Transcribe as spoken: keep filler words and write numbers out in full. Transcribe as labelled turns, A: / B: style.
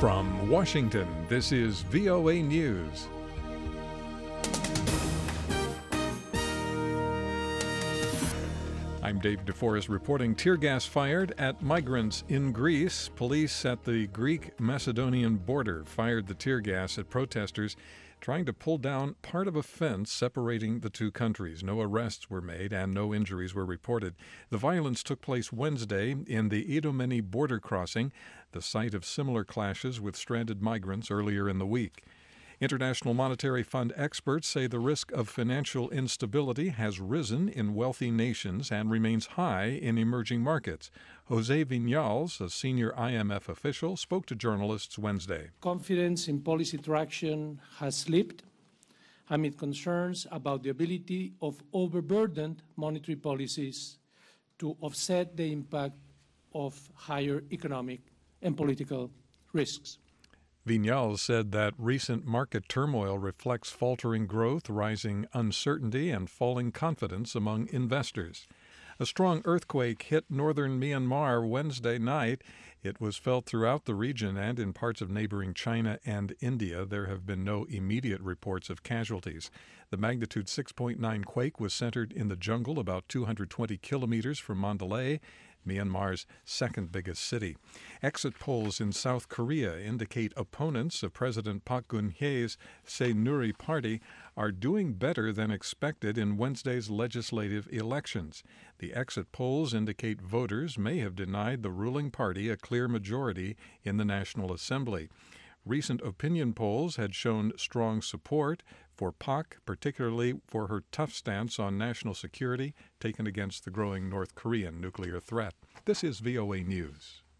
A: From Washington, this is V O A News. I'm Dave DeForest reporting tear gas fired at migrants in Greece. Police at the Greek-Macedonian border fired the tear gas at protesters trying to pull down part of a fence separating the two countries. No arrests were made and no injuries were reported. The violence took place Wednesday in the Idomeni border crossing, the site of similar clashes with stranded migrants earlier in the week. International Monetary Fund experts say the risk of financial instability has risen in wealthy nations and remains high in emerging markets. Jose Viñals, a senior I M F official, spoke to journalists Wednesday.
B: Confidence in policy traction has slipped amid concerns about the ability of overburdened monetary policies to offset the impact of higher economic and political risks.
A: Viñals said that recent market turmoil reflects faltering growth, rising uncertainty, and falling confidence among investors. A strong earthquake hit northern Myanmar Wednesday night. It was felt throughout the region and in parts of neighboring China and India. There have been no immediate reports of casualties. The magnitude six point nine quake was centered in the jungle about two hundred twenty kilometers from Mandalay, Myanmar's second biggest city. Exit polls in South Korea indicate opponents of President Park Geun-hye's Sae-Nuri party are doing better than expected in Wednesday's legislative elections. The exit polls indicate voters may have denied the ruling party a clear majority in the National Assembly. Recent opinion polls had shown strong support for Park, particularly for her tough stance on national security taken against the growing North Korean nuclear threat. This is V O A News.